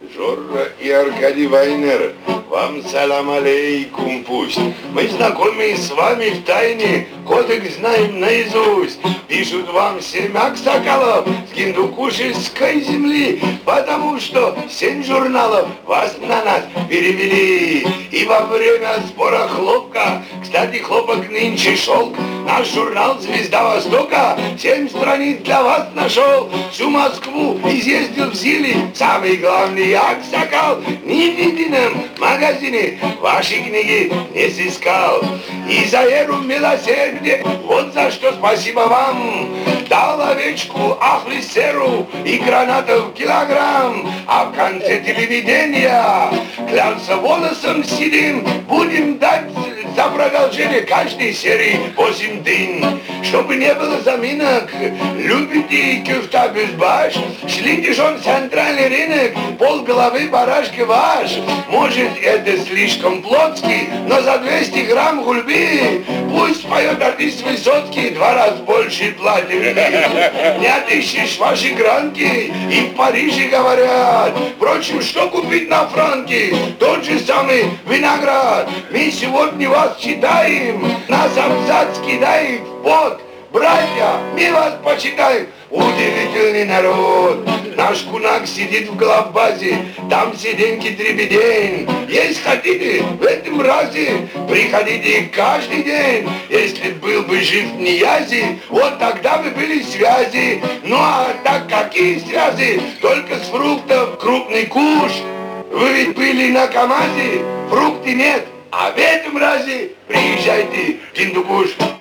Жоржа и Аркадий Вайнер, вам салам алейкум пусть. Мы знакомы с вами в тайне, кодекс знаем наизусть. Пишут вам 7 аксакалов с гиндукушевской земли, потому что 7 журналов вас на нас перевели. И во время сбора хлопка, кстати, хлопок нынче шелк, наш журнал «Звезда Востока» 7 страниц для вас нашел. Всю Москву изъездил в силе самый главный аксакал. Ни в едином магазине ваши книги не сыскал. И за эру милосердия, вот за что спасибо вам. Дал овечку ахлисеру и гранатов килограмм. А в конце телевидения клялся волосом седым, будем дать за продолжение каждой серии 8 дынь. Чтобы не было заминок, любите кюфта без баш, шлите жон центральный рынок, полголовы барашки ваш. Может, это слишком плотский, но за 200 грамм гульби пусть поет артист Высоцкий 2 раза больше платит. Не отыщешь ваши гранки, и в Париже говорят. Впрочем, что купить на франке? Тот же самый виноград. Мы сегодня вас читаем, нас абзац кидает в пот. Братья, мы вас почитаем. Удивительный народ. Наш кунак сидит в главбазе, там сиденьки дребедень. Если хотите, в этом разе приходите каждый день. Если был бы жив Ниязи, вот тогда бы были связи. Ну а так какие связи? Только с фруктов крупный куш. Вы ведь были на КамАЗе, фрукты нет. А в этом разе приезжайте в Гиндукуш.